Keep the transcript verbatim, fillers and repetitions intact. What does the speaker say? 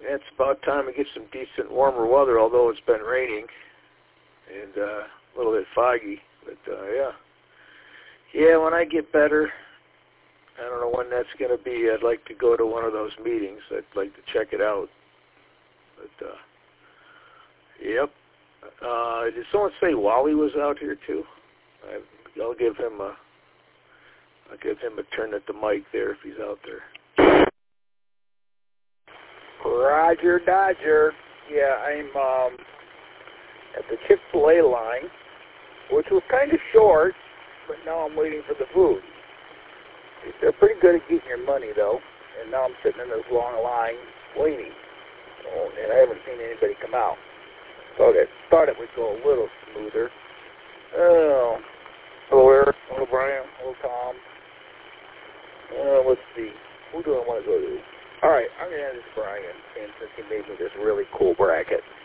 it's about time to get some decent warmer weather, although it's been raining and uh, a little bit foggy. But, uh, yeah. Yeah, when I get better, I don't know when that's going to be. I'd like to go to one of those meetings. I'd like to check it out. But, uh, yep. Uh, did someone say Wally was out here, too? I, I'll give him a, I'll give him a turn at the mic there if he's out there. Roger Dodger. Yeah, I'm um, at the Chick-fil-A line, which was kind of short, but now I'm waiting for the food. They're pretty good at getting your money, though, and now I'm sitting in this long line waiting, oh, and I haven't seen anybody come out. So I thought it would go a little smoother. Oh, hello, Eric. Hello, Brian. Hello, Tom. Uh, let's see. Who do I want to go to? All right, I'm going to add this Brian, and since he made me this really cool bracket.